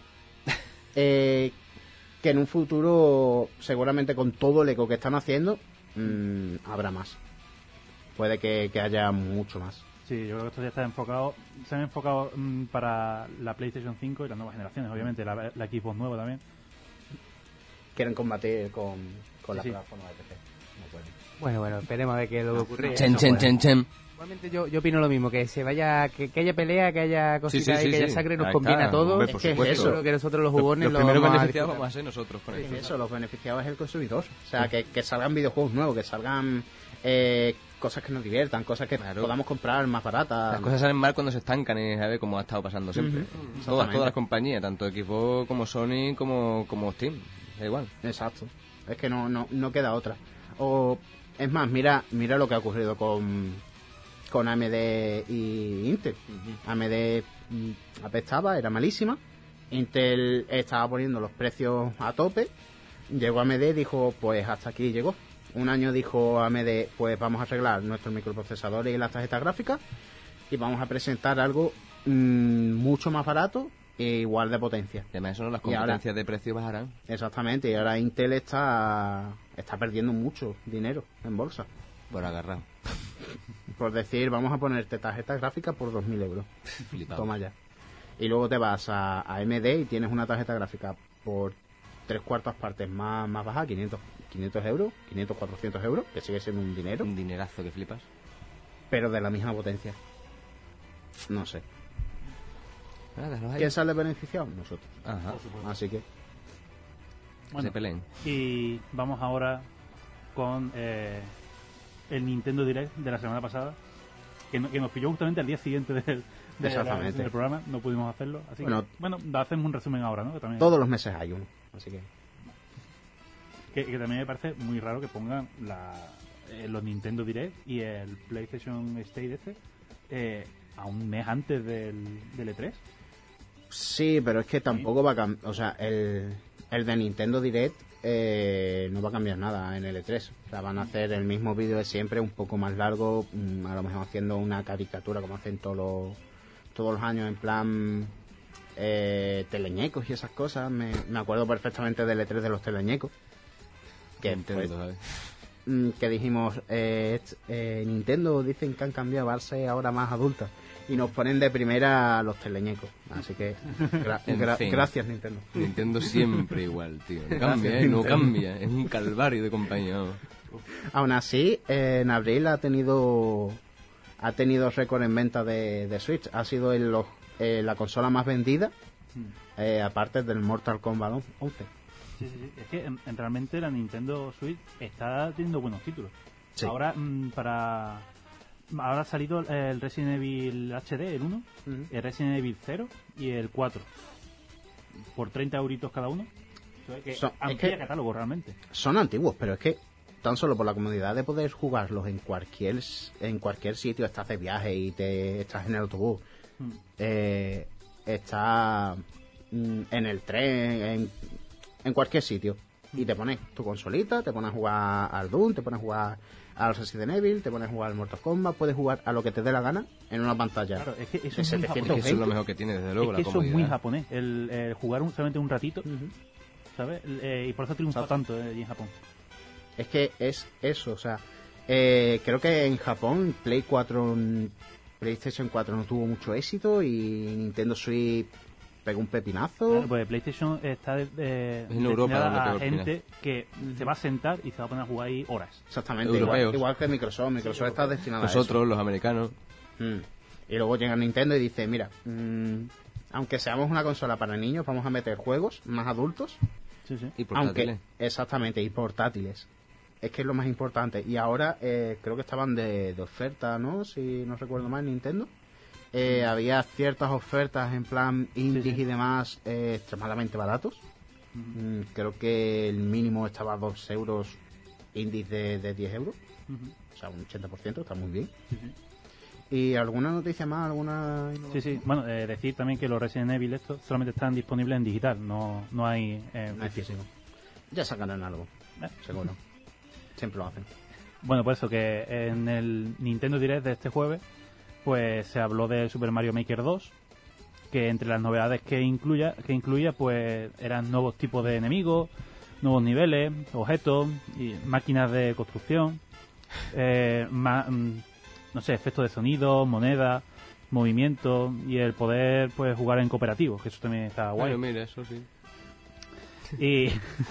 Eh, que en un futuro, seguramente con todo el eco que están haciendo, mmm, habrá más. Puede que, que haya mucho más. Sí, yo creo que esto ya está enfocado, se han enfocado mmm, para la PlayStation cinco y las nuevas generaciones, obviamente, la, la Xbox nueva también. Quieren combatir con, con Sí, la sí. plataforma de P C. No pueden. Bueno, bueno, esperemos a ver qué es lo que ocurre. Chen, No chen, puede. chen, chen. Igualmente yo, yo opino lo mismo, que se vaya, que, que haya pelea, que haya cositas sí, y que sí, haya sí. sangre, nos Ahí conviene está, a todos. hombre, Es por que es supuesto. eso. Yo creo que nosotros los Los, jugones los lo primeros vamos a beneficiados disfrutar. vamos a ser nosotros con Es eso. eso, los beneficiados es el consumidor. O sea, que, que salgan videojuegos nuevos, que salgan eh, cosas que nos diviertan, cosas que Claro. podamos comprar más baratas. Las cosas salen mal cuando se estancan y a ver cómo ha estado pasando siempre. Ujú, Todas, exactamente. todas las compañías, tanto Xbox como Sony como, como Steam. Da igual. Exacto. Es que no, no, no queda otra. O es más, mira, mira lo que ha ocurrido con, con A M D y Intel. A M D mm, apestaba, era malísima. Intel estaba poniendo los precios a tope. Llegó A M D y dijo, pues hasta aquí llegó. Un año dijo A M D, pues vamos a arreglar nuestros microprocesadores y las tarjetas gráficas y vamos a presentar algo mmm, mucho más barato e igual de potencia. Y además eso no, las Y ahora- competencias de precio bajarán. Exactamente, y ahora Intel está está perdiendo mucho dinero en bolsa. Por agarrar. Por decir, vamos a ponerte tarjeta gráfica por dos mil euros. Flipado. Toma ya. Y luego te vas a, a A M D y tienes una tarjeta gráfica por tres cuartas partes más, más baja, quinientos, quinientos euros, quinientos, cuatrocientos euros, que sigue siendo un dinero, Un dinerazo que flipas. pero de la misma potencia. No sé. Ah, déjalos ahí. ¿Quién sale beneficiado? Nosotros. Ajá. Así que, Bueno, Se peleen. y vamos ahora con eh, el Nintendo Direct de la semana pasada, que, no- que nos pilló justamente al día siguiente del, de la- Exactamente. del programa, no pudimos hacerlo. Así Bueno, que, bueno, hacemos un resumen ahora, ¿no? Que también, todos los meses hay uno. Así que, que, que también me parece muy raro que pongan la, eh, los Nintendo Direct y el PlayStation State este eh, a un mes antes del, del E tres. sí, pero es que tampoco va a cambiar. O sea, el, el de Nintendo Direct eh, no va a cambiar nada en el E tres. O sea, van a hacer el mismo vídeo de siempre, un poco más largo, mm, a lo mejor haciendo una caricatura como hacen todos los, todos los años, en plan eh, teleñecos y esas cosas. Me, me acuerdo perfectamente del E tres de los teleñecos. Que, Nintendo, fue- ¿sabes? mm, que dijimos, eh, est- eh, Nintendo dicen que han cambiado a verse ahora más adulta. Y nos ponen de primera a los teleñecos. Así que, gra- En gra- fin. gracias Nintendo. Nintendo siempre igual, tío. No cambia, ¿eh? No cambia. Es un calvario de compañía. vamos. Aún así, eh, en abril ha tenido ha tenido récord en venta de, de Switch. Ha sido el, los- eh, la consola más vendida, eh, aparte del Mortal Kombat once. Sí, sí, sí. Es que en- en realmente la Nintendo Switch está teniendo buenos títulos. Sí. Ahora mm, para ahora ha salido el Resident Evil H D, el uno, Ujú. el Resident Evil cero y el cuatro por treinta euritos cada uno. O sea, que So- es amplía que- catálogo realmente. Son antiguos, pero es que tan solo por la comodidad de poder jugarlos en cualquier en cualquier sitio, estás de viaje y te estás en el autobús, Mm. eh, está mm, en el tren, en, en cualquier sitio, y te pones tu consolita, te pones a jugar al Doom, te pones a jugar al Resident Evil, te pones a jugar al Mortal Kombat, puedes jugar a lo que te dé la gana en una pantalla. Claro, es que eso de es muy setecientos japonés. Que eso es lo mejor que tiene, desde luego, Es la que eso es comodidad. muy japonés, el, el jugar un- solamente un ratito, Ujú. ¿sabes? El- eh, y por eso triunfa Exacto. tanto eh, allí en Japón. Es que es eso, o sea, eh, creo que en Japón Play cuatro, n- PlayStation cuatro no tuvo mucho éxito y Nintendo Switch pegó un pepinazo. Claro, pues PlayStation está de, de- En Europa destinada donde a pegó el gente que se va a sentar y se va a poner a jugar ahí horas. Exactamente, igual, Europeos. igual que Microsoft. Microsoft está destinada a eso. Nosotros, los americanos, Mm. Y luego llega Nintendo y dice, mira, mm, aunque seamos una consola para niños, vamos a meter juegos más adultos. Sí, sí. y portátiles. Aunque, exactamente, y portátiles. Es que es lo más importante. Y ahora eh, creo que estaban de, de oferta, ¿no? Si no recuerdo mal, Nintendo. Eh, había ciertas ofertas en plan indies Sí, sí. y demás eh, extremadamente baratos. Mm, creo que el mínimo estaba a dos euros, indies de, de diez euros. Ujú. O sea, un ochenta por ciento, está muy bien. Sí, sí. ¿Y alguna noticia más? ¿Alguna Sí, sí. Bueno, eh, decir también que los Resident Evil estos solamente están disponibles en digital, no, no hay en No hay físico. físico. Ya sacarán algo, Eh. seguro. Siempre lo hacen. Bueno, por eso que en el Nintendo Direct de este jueves pues se habló de Super Mario Maker dos, que entre las novedades que incluya, que incluía, pues eran nuevos tipos de enemigos, nuevos niveles, objetos, y máquinas de construcción, eh, ma- no sé, efectos de sonido, moneda, movimiento y el poder pues jugar en cooperativo, que eso también está guay. Bueno, mira, eso sí. Y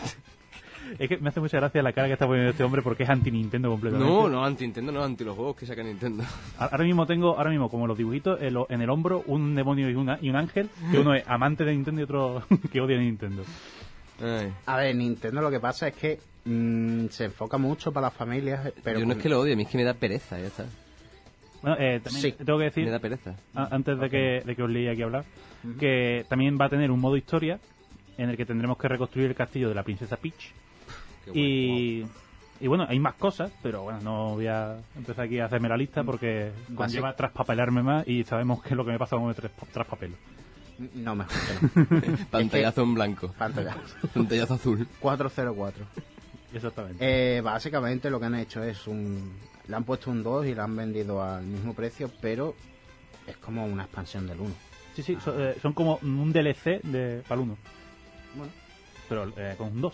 es que me hace mucha gracia la cara que está poniendo este hombre porque es anti-Nintendo completamente. No, no, anti Nintendo, no, anti los juegos que saca Nintendo. Ahora mismo tengo, ahora mismo como los dibujitos, en, lo- en el hombro un demonio y, una, y un ángel, que uno es amante de Nintendo y otro que odia a Nintendo. Ay. A ver, Nintendo lo que pasa es que mm, se enfoca mucho para las familias, pero Yo no es con- que lo odie, a mí es que me da pereza, ya está. Bueno, eh, también Sí. tengo que decir, Me da pereza. a- antes de que, de que os leí aquí a hablar, que también va a tener un modo historia en el que tendremos que reconstruir el castillo de la princesa Peach. Qué guay. Y, y bueno, hay más cosas, pero bueno, no voy a empezar aquí a hacerme la lista porque conlleva traspapelarme más y sabemos qué es lo que me pasa cuando me tras- traspapelo. No, mejor que no. Pantallazo en blanco. Pantalla. Pantallazo azul. cuatro cero cuatro. Exactamente. Eh, básicamente lo que han hecho es un... Le han puesto un dos y lo han vendido al mismo precio, pero es como una expansión del uno. Sí, sí, so- eh, son como un D L C de, para el uno, Bueno, pero eh, con un dos.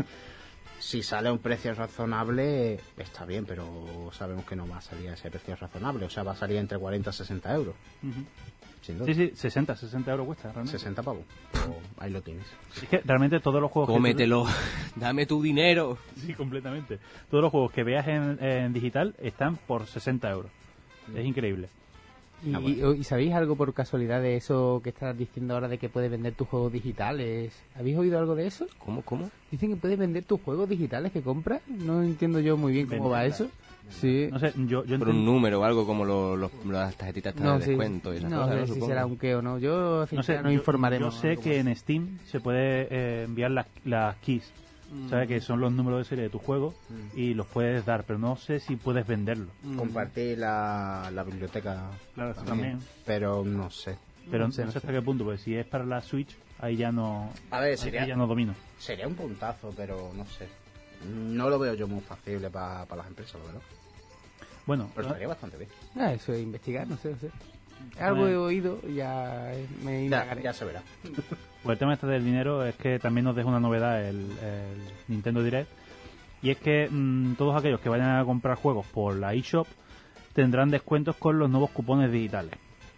si sale a un precio razonable, está bien, pero sabemos que no va a salir a ese precio razonable. O sea, va a salir entre cuarenta y sesenta euros. Sin duda. Sí, sí, sesenta, sesenta euros cuesta realmente. sesenta pavos. Pues ahí lo tienes. Es que realmente todos los juegos... que tú- Cómetelo. Dame tu dinero. Sí, completamente. Todos los juegos que veas en, en digital están por sesenta euros. Es increíble. ¿Y, Ah, bueno. y- y sabéis algo por casualidad de eso que estás diciendo ahora de que puedes vender tus juegos digitales? ¿Habéis oído algo de eso? ¿Cómo, cómo? Dicen que puedes vender tus juegos digitales que compras. No entiendo yo muy bien cómo va Venderlas. eso. Sí. No sé, yo, yo Por enten- un número o algo como los, los- las tarjetitas estas de sí. descuento y esas no cosas, sé ¿no? si Supongo. será un qué o no. Yo no sé, nos yo- informaremos. Yo sé ¿no? que en Steam se puede eh, enviar las, las keys, ¿sabes? Que son los números de serie de tu juego y los puedes dar, pero no sé si puedes venderlo. Compartir la, la biblioteca. Claro, eso también. también. Pero no sé. Pero no No sé, sé, no sé. hasta qué punto, porque si es para la Switch, ahí ya no, A ver, ahí sería, ya no domino. sería un puntazo, pero no sé. No lo veo yo muy factible para las empresas, ¿verdad? Bueno, Pero estaría bastante bien. Ah, eso es investigar, no sé, no sé. Algo he oído, ya me Ya, indagaré. ya se verá. pues el tema este del dinero es que también nos deja una novedad el, el Nintendo Direct, y es que mm, todos aquellos que vayan a comprar juegos por la eShop tendrán descuentos con los nuevos cupones digitales.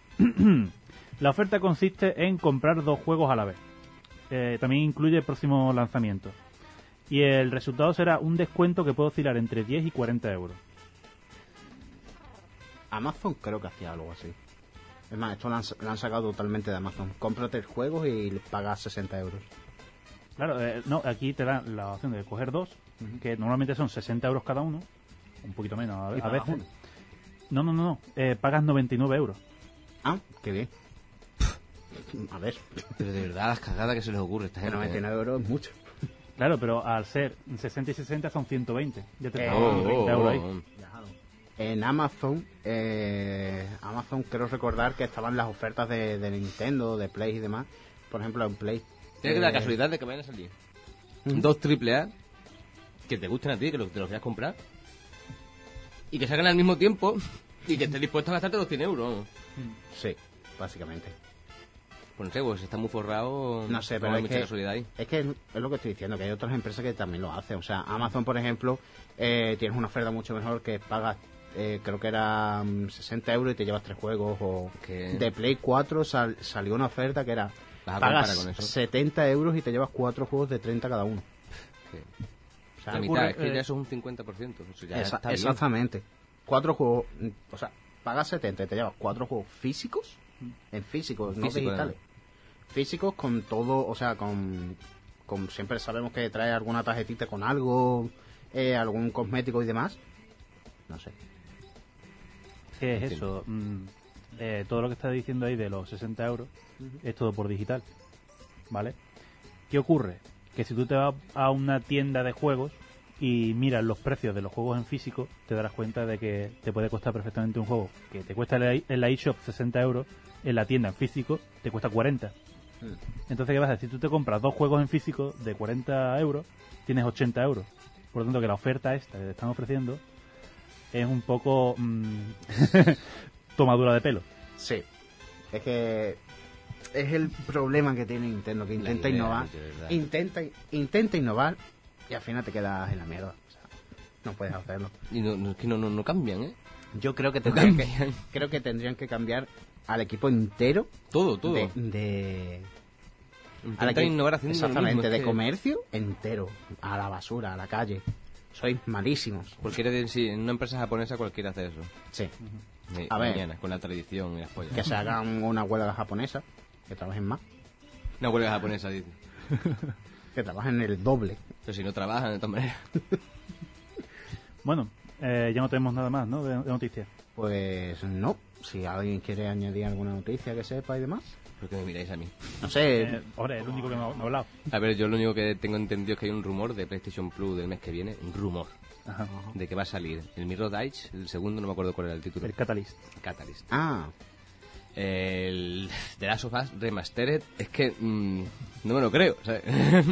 La oferta consiste en comprar dos juegos a la vez. Eh, también incluye el próximo lanzamiento. Y el resultado será un descuento que puede oscilar entre diez y cuarenta euros. Amazon creo que hacía algo así. Es más, esto lo han, lo han sacado totalmente de Amazon. Cómprate el juego y pagas sesenta euros. Claro, eh, no, aquí te dan la opción de coger dos, que normalmente son sesenta euros cada uno, un poquito menos a, ¿Y a pagas veces. uno? No, no, no, no, eh, pagas noventa y nueve euros. Ah, qué bien. A ver, Pero de verdad, las cagadas que se les ocurre a esta gente. noventa y nueve euros es mucho. Claro, pero al ser sesenta y sesenta son ciento veinte. Ya te Eh, estás Oh, ahorrando oh, treinta euros oh, ahí. oh. En Amazon, eh, Amazon creo recordar que estaban las ofertas de, de Nintendo, de Play y demás. Por ejemplo, en Play. Tiene que eh, la casualidad de que vayan a salir dos triple A que te gusten a ti, que lo- te los quieras comprar y que salgan al mismo tiempo y que estés dispuesto a gastarte los cien euros. vamos. Sí, básicamente. Pues no sé, pues si está muy forrado. No sé, no pero hay es mucha que, casualidad ahí. es que es lo que estoy diciendo, que hay otras empresas que también lo hacen. O sea, Amazon, por ejemplo, eh, tienes una oferta mucho mejor que pagas, eh, creo que era mm, sesenta euros y te llevas tres juegos. O Que- de Play cuatro sal- salió una oferta que era, Vas a pagas comparar con eso. setenta euros y te llevas cuatro juegos de treinta cada uno. Que- O sea, la mitad, ocurre, es que eh, ya eso es un cincuenta por ciento. Eso ya esa- está bien. exactamente. Cuatro juegos, mm, o sea, pagas setenta y te llevas cuatro juegos físicos, en físicos, no Físico, digitales. Físicos con todo, o sea, con, con siempre sabemos que trae alguna tarjetita con algo, eh, algún cosmético y demás. No sé. ¿Qué es En fin. eso? Mm, eh, todo lo que está diciendo ahí de los sesenta euros es todo por digital. ¿Vale? ¿Qué ocurre? Que si tú te vas a una tienda de juegos y miras los precios de los juegos en físico, te darás cuenta de que te puede costar perfectamente un juego que te cuesta en la- en la eShop sesenta euros, en la tienda en físico te cuesta cuarenta. Entonces, ¿qué pasa? Si tú te compras dos juegos en físico de cuarenta euros, tienes ochenta euros. Por lo tanto, que la oferta esta que te están ofreciendo es un poco mm, tomadura de pelo. Sí. Es que es el problema que tiene Nintendo, que intenta idea, innovar, de verdad. intenta intenta innovar y al final te quedas en la mierda. O sea, no puedes hacerlo. Y no, no, es que no, no, no cambian, ¿eh? Yo creo que tendrían que, cambian. creo que tendrían que cambiar al equipo entero Todo, todo. de, de al Intentan equipo- innovar haciendo lo exactamente mismo, es de que- comercio entero, a la basura, a la calle. Sois malísimos. Cualquiera de, sí, en una empresa japonesa cualquiera hace eso. Sí. Sí, A ver. mañana, con la tradición y las pollas. Que se hagan una huelga japonesa, que trabajen más, Una huelga japonesa, dice. que trabajen el doble. Pero si no trabajan, de todas maneras. Bueno, eh, ya no tenemos nada más, ¿no? De, de noticias. Pues no. Si alguien quiere añadir alguna noticia que sepa y demás. ¿Por qué me miráis a mí? No sé. Eh, ahora, el único que no, no ha hablado. A ver, yo lo único que tengo entendido es que hay un rumor de PlayStation Plus del mes que viene. Un rumor. Ajá. De que va a salir el Mirror Edge, el segundo, no me acuerdo cuál era el título. El Catalyst. Catalyst. Ah, El The Last of Us Remastered, es que mm, no me lo creo, ¿sabes?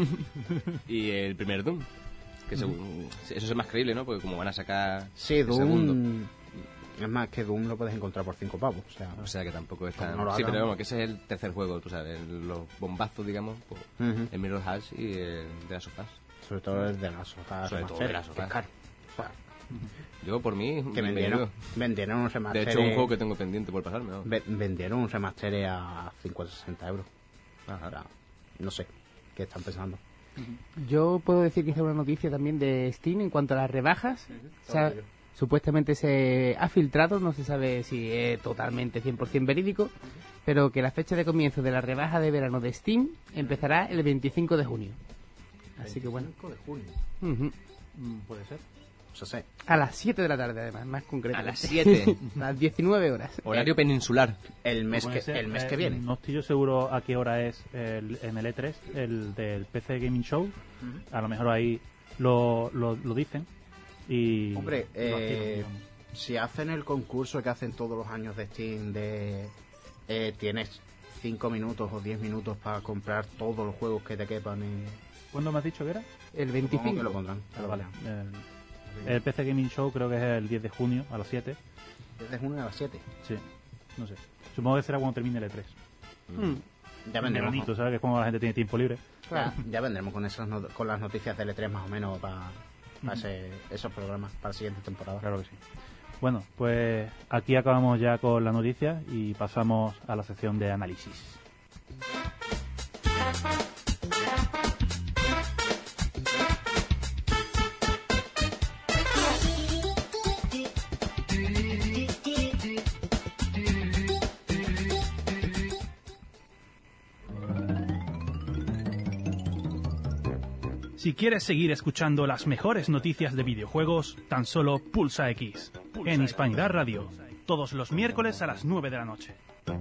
Y el primer Doom, que según, eso es más creíble, ¿no? Porque como van a sacar sí, el segundo, Doom. Es más, que Doom lo puedes encontrar por cinco pavos. O sea, o sea que tampoco es tan... No lo sí, hagan. pero vamos, que ese es el tercer juego, tú sabes, el- los bombazos, digamos, pues, Ujú. el Mirror Edge y el The Last of Us. sobre todo el de las sofás. Sobre todo el de las que es sofás. caro. O sea, Yo, por mí, que vendieron, bienvenido. vendieron un De remaster. hecho, un juego que tengo pendiente por pasarme, ¿no? ve- vendieron un remaster a cincuenta o sesenta euros. Ajá. Ahora, no sé qué están pensando. Yo puedo decir que hice una noticia también de Steam en cuanto a las rebajas. O sea, supuestamente se ha filtrado, no se sabe si es totalmente cien por ciento verídico, pero que la fecha de comienzo de la rebaja de verano de Steam empezará el veinticinco de junio. Así que bueno. de junio. Ujú. Mm, puede ser. O sea, sé. A las siete de la tarde, además, más concreto. A las siete. A las diecinueve horas. Horario peninsular. El mes Puede que, ser, el mes eh, que viene. No estoy yo seguro a qué hora es el, en el E tres, el del P C Gaming Show. A lo mejor ahí lo, lo, lo dicen. Y Hombre, lo activan, eh, digamos. si hacen el concurso que hacen todos los años de Steam de eh, tienes cinco minutos o diez minutos para comprar todos los juegos que te quepan en... ¿Cuándo me has dicho que era? El Supongo veinticinco. que lo pondrán. Ah, vale. El, el P C Gaming Show creo que es el diez de junio a las siete. Desde junio a las siete. Sí, no sé. Supongo que será cuando termine el E tres. Mm. Ya En vendremos, veranito, con, ¿sabes? Que es cuando la gente tiene tiempo libre. claro, ya vendremos con, esas no- con las noticias del E tres más o menos para ese, esos programas, para la siguiente temporada. Claro que sí. Bueno, pues aquí acabamos ya con la noticia y pasamos a la sección de análisis. Si quieres seguir escuchando las mejores noticias de videojuegos, tan solo pulsa X en Hispanidad Radio, todos los miércoles a las nueve de la noche.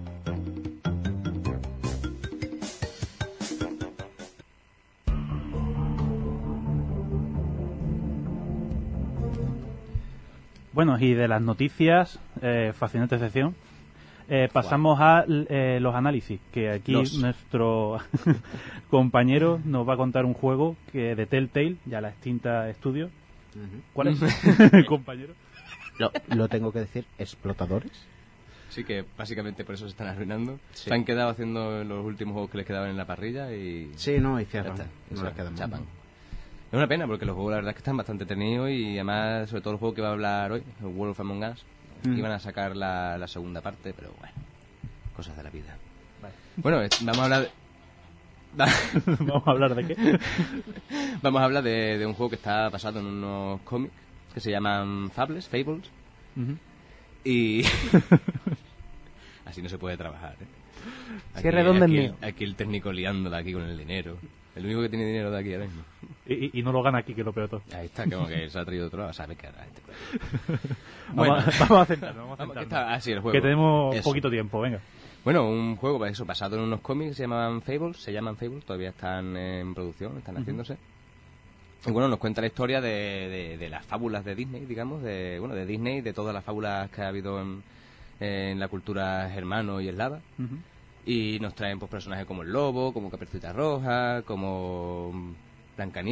Bueno, y de las noticias, eh, fascinante sección, eh, pasamos a eh, los análisis, que aquí Los. nuestro compañero nos va a contar un juego que de Telltale, ya la extinta estudio. Ujú. ¿Cuál es, compañero? Lo, lo tengo que decir, explotadores. Sí, que básicamente por eso se están arruinando. Sí. Se han quedado haciendo los últimos juegos que les quedaban en la parrilla y Sí, no, y ya cierran. está. No Eso, les quedan más. chapan. Es una pena porque los juegos la verdad es que están bastante entretenidos y además, sobre todo el juego que va a hablar hoy, el World of Among Us, Mm. iban a sacar la, la segunda parte, pero bueno, cosas de la vida. Vale. Bueno, eh, vamos a hablar de... Vamos a hablar de qué. Vamos a hablar de, de un juego que está basado en unos cómics que se llaman Fables, Fables, Ujú. y... Así no se puede trabajar, ¿eh? Qué redondo es aquí, mío. aquí el técnico liándola aquí con el dinero. El único que tiene dinero de aquí ahora mismo. Y, y- y no lo gana aquí, que es lo peor de todo. Ahí está, como que se ha traído otro lado, sabe que hará este juego. Vamos, Bueno. a, vamos a centrarnos, vamos a Vamos, ¿qué centrarnos. está? Ah, sí, el juego. Que tenemos Eso. poquito tiempo, venga. Bueno, un juego eso, basado en unos cómics que se llamaban Fables, se llaman Fables, todavía están en producción, están haciéndose. Y bueno, nos cuenta la historia de, de, de las fábulas de Disney, digamos, de bueno de Disney, de todas las fábulas que ha habido en, en la cultura germano y eslava. Ujú. Y nos traen pues personajes como el lobo, como Caperucita Roja, como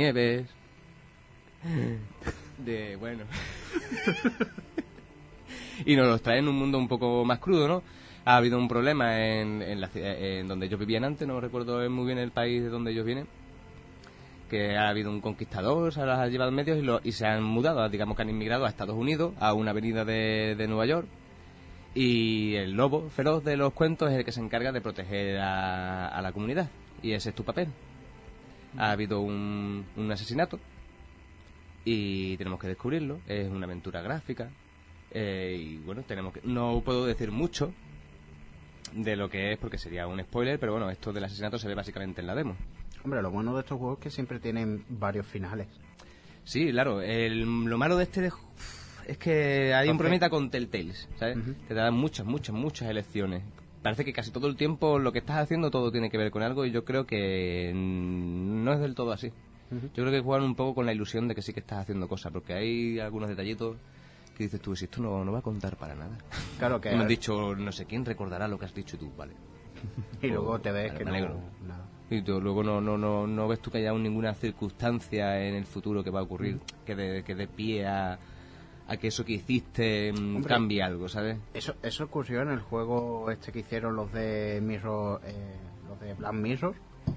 Blancanieves. De, bueno. y nos los traen en un mundo un poco más crudo, ¿no? Ha habido un problema en, en, la, en donde ellos vivían antes, no recuerdo muy bien el país de donde ellos vienen, que ha habido un conquistador, se los ha llevado en medio y, lo, y se han mudado, digamos que han inmigrado a Estados Unidos, a una avenida de, de Nueva York, y el lobo feroz de los cuentos es el que se encarga de proteger a, a la comunidad, y ese es tu papel. Ha habido un, un asesinato y tenemos que descubrirlo, es una aventura gráfica, eh, y bueno, tenemos que, no puedo decir mucho de lo que es porque sería un spoiler, pero bueno, esto del asesinato se ve básicamente en la demo. Hombre, lo bueno de estos juegos es que siempre tienen varios finales. Sí, claro, el, lo malo de este de, es que hay un problemita con Telltales, ¿sabes? Uh-huh. Te dan muchas, muchas, muchas elecciones. Parece que casi todo el tiempo lo que estás haciendo todo tiene que ver con algo y yo creo que no es del todo así. Uh-huh. Yo creo que juegan un poco con la ilusión de que sí que estás haciendo cosas, porque hay algunos detallitos que dices tú, si esto no, no va a contar para nada. Claro que... me han dicho, no sé quién recordará lo que has dicho tú, vale. Y luego o, te ves vale, que me no... alegro. Nada. Y tú, luego no, no, no, no ves tú que haya ninguna circunstancia en el futuro que va a ocurrir, mm. que de, que de pie a, a que eso que hiciste Hombre, cambie algo, ¿sabes? Eso eso ocurrió en el juego este que hicieron los de Mirror, eh, los de Black Mirror,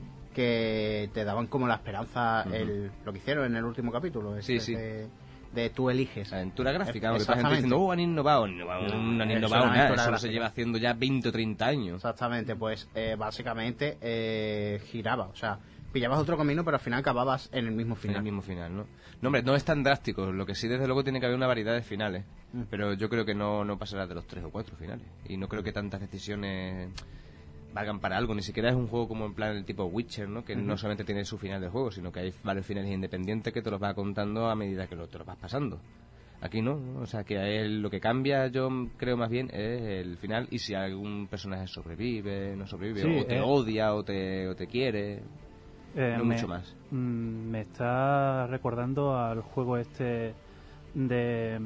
que te daban como la esperanza, uh-huh. el, lo que hicieron en el último capítulo, este sí, sí. De, de tú eliges. Aventura gráfica, porque toda la gente diciendo, oh, han innovado, no, no han innovado nada, eso se lleva haciendo ya veinte o treinta años. Exactamente, pues eh, básicamente eh, giraba, o sea, pillabas otro camino, pero al final acababas en el mismo final. En el mismo final, ¿no? No, hombre, no es tan drástico, lo que sí desde luego tiene que haber una variedad de finales, mm. pero yo creo que no, no pasará de los tres o cuatro finales, y no creo que tantas decisiones valgan para algo, ni siquiera es un juego como en plan el tipo Witcher, ¿no? Que uh-huh. no solamente tiene su final de juego, sino que hay varios finales independientes que te los va contando a medida que lo, te los vas pasando. Aquí no, ¿no? O sea, que él, lo que cambia, yo creo más bien, es el final y si algún personaje sobrevive, no sobrevive, sí, o te eh, odia o te, o te quiere, eh, no me, mucho más. Mm, me está recordando al juego este de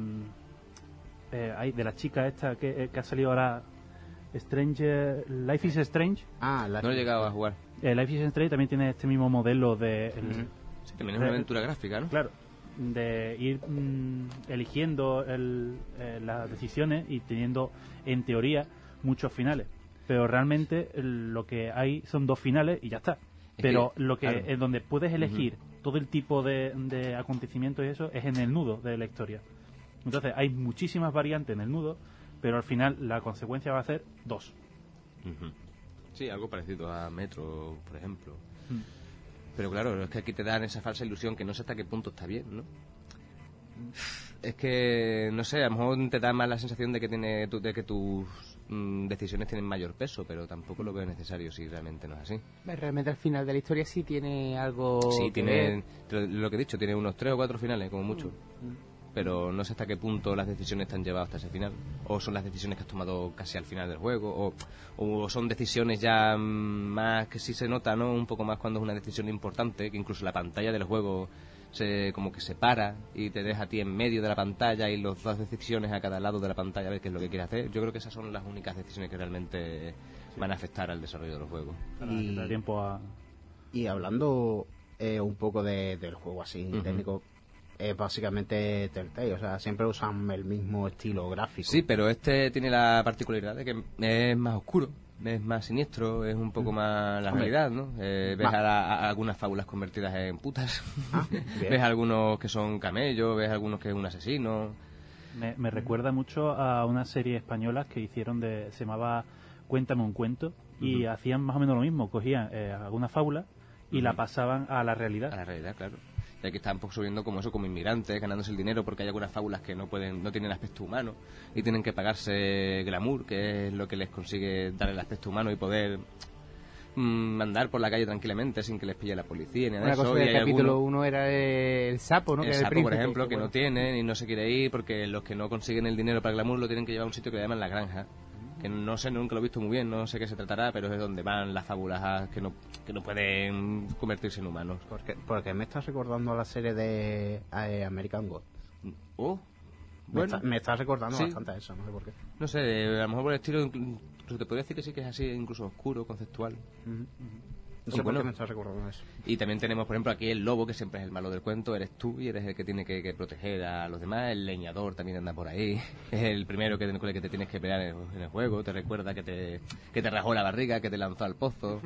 eh, ay, de la chica esta que, que ha salido ahora, Stranger, Life is Strange. Ah, no he llegado a jugar. Eh, Life is Strange también tiene este mismo modelo de... El, mm-hmm. Sí, también es una aventura gráfica, ¿no? Claro, de ir mmm, eligiendo el, eh, las decisiones y teniendo, en teoría, muchos finales. Pero realmente el, lo que hay son dos finales y ya está. Es Pero que, lo que claro. es donde puedes elegir uh-huh. todo el tipo de, de acontecimientos y eso es en el nudo de la historia. Entonces hay muchísimas variantes en el nudo, pero al final la consecuencia va a ser dos. Uh-huh. Sí, algo parecido a Metro, por ejemplo. Mm. Pero claro, es que aquí te dan esa falsa ilusión que no sé hasta qué punto está bien, ¿no? Es que, no sé, a lo mejor te da más la sensación de que tiene de que tus mm, decisiones tienen mayor peso, pero tampoco lo veo necesario si realmente no es así. Realmente al final de la historia sí tiene algo... Sí, que tiene, ver. Lo que he dicho, tiene unos tres o cuatro finales, como mucho. Mm. Pero no sé hasta qué punto las decisiones te han llevado hasta ese final, o son las decisiones que has tomado casi al final del juego, o, o son decisiones ya más que sí se nota, ¿no? Un poco más cuando es una decisión importante, que incluso la pantalla del juego se como que se para y te deja a ti en medio de la pantalla y las dos decisiones a cada lado de la pantalla a ver qué es lo que quieres hacer. Yo creo que esas son las únicas decisiones que realmente sí. van a afectar al desarrollo de los juegos. Y, tiempo a... y hablando eh, un poco de, del juego así uh-huh. técnico, es básicamente Telltale, o sea, siempre usan el mismo estilo gráfico. Sí, pero este tiene la particularidad de que es más oscuro, es más siniestro, es un poco mm. más la Hombre. realidad, ¿no? Eh, ves a, la, a algunas fábulas convertidas en putas, ah, ves a algunos que son camellos, ves a algunos que es un asesino. Me, me recuerda mucho a una serie española que hicieron de, se llamaba Cuéntame un cuento, y uh-huh. hacían más o menos lo mismo, cogían eh, alguna fábula y uh-huh. la pasaban a la realidad. A la realidad, claro. Ya que están subiendo como eso, como inmigrantes, ganándose el dinero, porque hay algunas fábulas que no pueden, no tienen aspecto humano y tienen que pagarse glamour, que es lo que les consigue dar el aspecto humano y poder mmm, andar por la calle tranquilamente sin que les pille la policía ni nada de eso. Cosa del y capítulo algunos, uno era el sapo, ¿no? El que sapo, el por ejemplo, que bueno. no tienen y no se quiere ir porque los que no consiguen el dinero para el glamour lo tienen que llevar a un sitio que le llaman la granja. Que no sé, nunca lo he visto muy bien, no sé qué se tratará, pero es donde van las fábulas que no que no pueden convertirse en humanos. Porque, porque me estás recordando a la serie de eh, American Gods. Oh, me, bueno, está, me estás recordando sí. bastante a eso, no sé por qué. No sé, a lo mejor por el estilo, incluso te podría decir que sí que es así, incluso oscuro, conceptual. Uh-huh. No sé bueno, por qué me estás recordando eso. Y también tenemos, por ejemplo, aquí el lobo, que siempre es el malo del cuento, eres tú y eres el que tiene que, que proteger a los demás. El leñador también anda por ahí, es el primero que, con el que te tienes que pelear en el, en el juego, te recuerda que te, que te rajó la barriga, que te lanzó al pozo.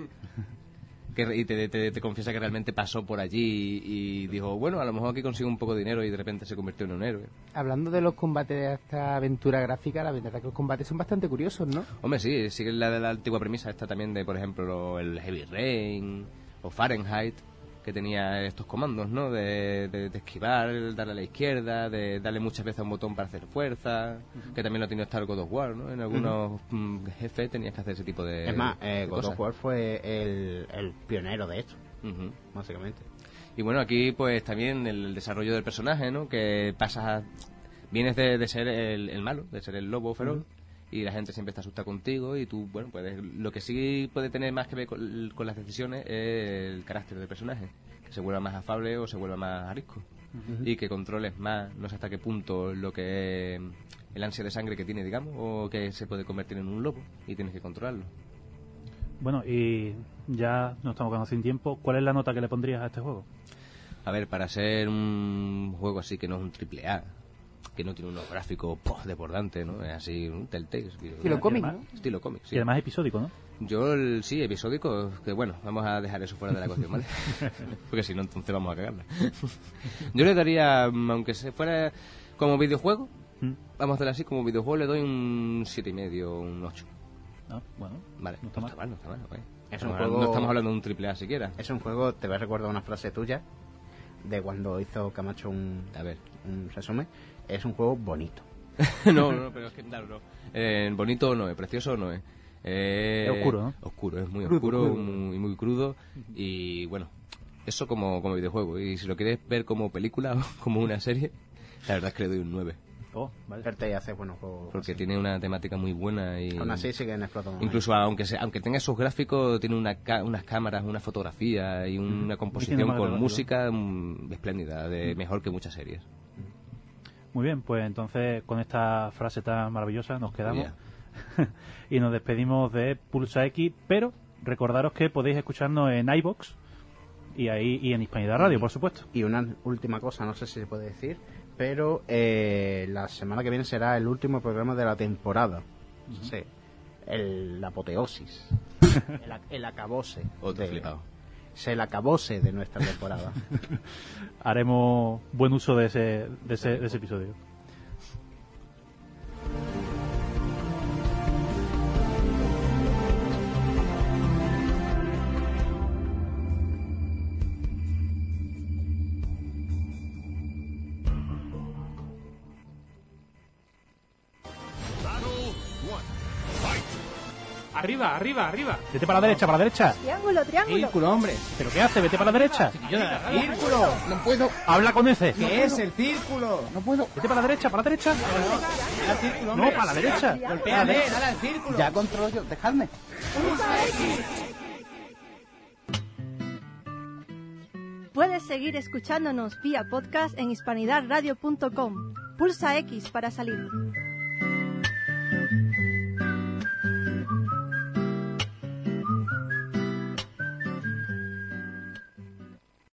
Que, y te, te, te confiesa que realmente pasó por allí y, y dijo, bueno, a lo mejor aquí consigo un poco de dinero y de repente se convirtió en un héroe. Hablando de los combates de esta aventura gráfica, la verdad es que los combates son bastante curiosos, ¿no? Hombre, sí, sigue la, la antigua premisa esta también de, por ejemplo, lo- el Heavy Rain o Fahrenheit, que tenía estos comandos, ¿no? De, de, de esquivar, darle a la izquierda, de darle muchas veces a un botón para hacer fuerza, uh-huh. que también lo tiene hasta el God of War, ¿no? En algunos uh-huh. mm, jefes tenías que hacer ese tipo de Es más, eh, de God cosas. of War fue el, el pionero de esto, Uh-huh. básicamente. Y bueno, aquí pues también el desarrollo del personaje, ¿no? Que pasas a... Vienes de, de ser el, el malo, de ser el lobo feroz, uh-huh. y la gente siempre está asustada contigo y tú, bueno, puedes... Lo que sí puede tener más que ver con, con las decisiones es el carácter del personaje, que se vuelva más afable o se vuelva más arisco. Uh-huh. Y que controles más, no sé hasta qué punto, lo que es el ansia de sangre que tiene, digamos, o que se puede convertir en un lobo y tienes que controlarlo. Bueno, y ya nos estamos quedando sin tiempo. ¿Cuál es la nota que le pondrías a este juego? A ver, para ser un juego así que no es un triple A, que no tiene unos gráficos ¡poh! Desbordantes, ¿no? Es así, un Telltale. Estilo cómic, ¿no? Estilo cómic, sí. Y además episódico, ¿no? Yo, el, sí, episódico, que bueno, vamos a dejar eso fuera de la ecuación, ¿vale? Porque si no, entonces vamos a cagarla. Yo le daría, aunque se fuera como videojuego, ¿Mm? vamos a hacerlo así, como videojuego le doy un siete y medio, un ocho. No, bueno, vale, no está, no está mal, no está mal, ¿eh? Es no, un juego... no estamos hablando de un triple A siquiera. Es un juego, te voy a recordar una frase tuya de cuando hizo Camacho un, a ver, un resumen. Es un juego bonito. no, no, pero es que claro, no. Eh, bonito no es, precioso no es. Eh, es oscuro, ¿no? Oscuro, es muy crudo, oscuro, crudo. muy, muy crudo. Y bueno, eso como, como videojuego. Y si lo quieres ver como película o como una serie, la verdad es que le doy un nueve. Oh, vale. Verte y hace buenos juegos. Porque así. tiene una temática muy buena y... Aún así siguen explotando. Incluso aunque se, aunque tenga esos gráficos, tiene una ca unas cámaras, una fotografía y una Mm. composición con música mm, espléndida, de Mm. mejor que muchas series. Muy bien, pues entonces con esta frase tan maravillosa nos quedamos Yeah. y nos despedimos de Pulsa X, pero recordaros que podéis escucharnos en iVoox y ahí y en Hispanidad Radio, por supuesto. Y una última cosa, no sé si se puede decir, pero eh, la semana que viene será el último programa de la temporada. Uh-huh. Sí, el, la apoteosis, el, el acabose. Otro de, flipado. Es el acabose de nuestra temporada. Haremos buen uso de ese, de ese, de ese episodio. Arriba, arriba, arriba. Vete para la derecha, para la derecha. Triángulo, triángulo. Círculo, hombre. ¿Pero qué hace? Vete para la derecha. Círculo. No puedo. Habla con ese. ¿Qué es el círculo? No puedo. Vete para la derecha, para la derecha. Al círculo, No, para la derecha. Golpéame, dale al círculo. Ya controlo yo, dejadme. Puedes seguir escuchándonos vía podcast en hispanidad radio punto com. Pulsa X para salir.